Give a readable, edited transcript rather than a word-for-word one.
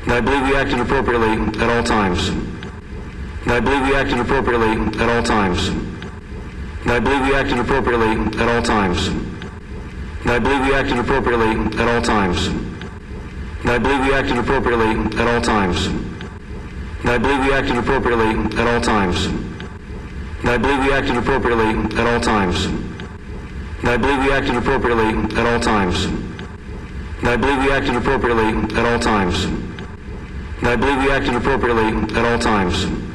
I believe we acted appropriately at all times. I believe we acted appropriately at all times. I believe we acted appropriately at all times. I believe we acted appropriately at all times. I believe we acted appropriately at all times. I believe we acted appropriately at all times. I believe we acted appropriately at all times. I believe we acted appropriately at all times. I believe we acted appropriately at all times. I believe we acted appropriately at all times.